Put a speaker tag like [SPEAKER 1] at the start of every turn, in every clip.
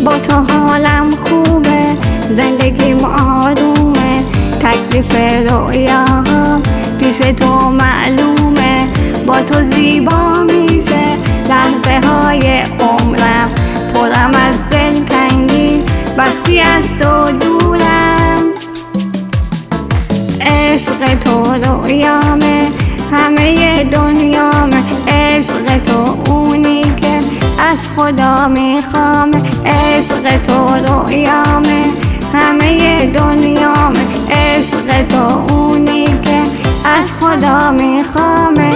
[SPEAKER 1] با تو حالم خوبه، زندگیم آرومه، تکلیف رویاها پیش تو معلومه. با تو زیبا میشه لحظه های عمرم، پرم از دلتنگی وقتی از تو دورم. عشق تو رویامه، همه دنیامه، عشق تو اونی که از خدا میخوام. عشق تو رویامه، همه دنیامه، عشق تو اونی که از خدا میخوامه.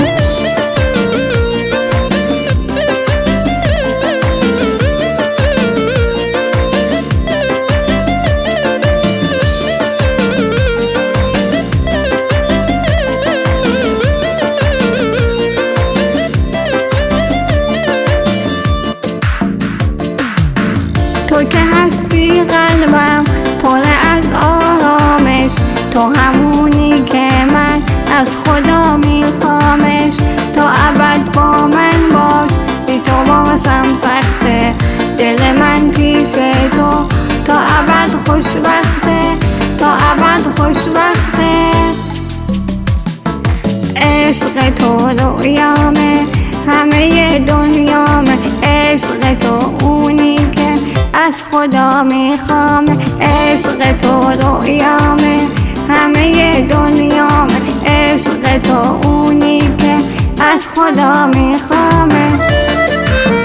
[SPEAKER 1] تو که هستی قلبم پر از آرامش، تو همونی که من از خدا میخوامش. تو ابد با من باش، بی تو باسم سخته، دل من پیش تو، تو ابد خوشبخته، تو ابد خوشبخته. عشق تو رویامه، همه دنیامه، عشق تو اونی که از خدا میخوام. عشق تو رویامه، همه دنیامه، عشق تو اونی که از خدا میخوامه.